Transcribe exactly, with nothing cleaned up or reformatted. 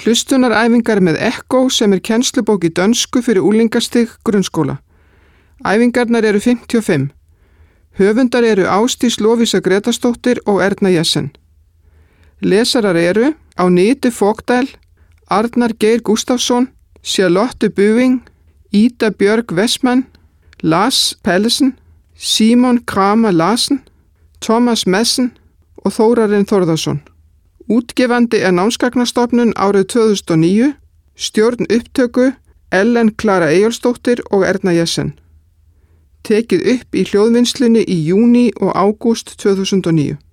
Hlustunaræfingar með Echo sem er kennslubók í dönsku fyrir unglingastig grunnskóla. Æfingarnar eru fimmtíu og fimm. Höfundar eru Ásdís Lovísa Gretarsdóttir og Erna Jessen. Lesarar eru Agnete Fogdal, Arnar Geir Gustafsson, Charlotte Bøving, Ida Björg Westman, Lars Pallesen, Simon Kramer Larsen, Thomas Madsen og Þórarinn Þórðarsson. Útgefandi er Námsgagnastofnun árið tvö þúsund og níu, stjórn upptöku Ellen Klara Eyjólfsdóttir og Erna Jessen. Tekið upp í hljóðvinnslunni í júní og ágúst tvö þúsund og níu.